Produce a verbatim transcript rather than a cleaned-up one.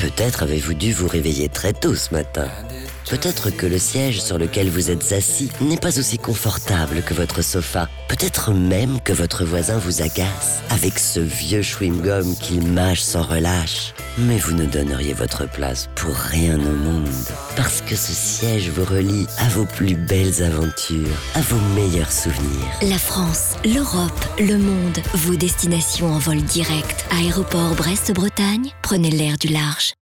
Peut-être avez-vous dû vous réveiller très tôt ce matin. Peut-être que le siège sur lequel vous êtes assis n'est pas aussi confortable que votre sofa. Peut-être même que votre voisin vous agace avec ce vieux chewing-gum qu'il mâche sans relâche. Mais vous ne donneriez votre place pour rien au monde. Parce que ce siège vous relie à vos plus belles aventures, à vos meilleurs souvenirs. La France, l'Europe, le monde, vos destinations en vol direct. Aéroport Brest-Bretagne, prenez l'air du large.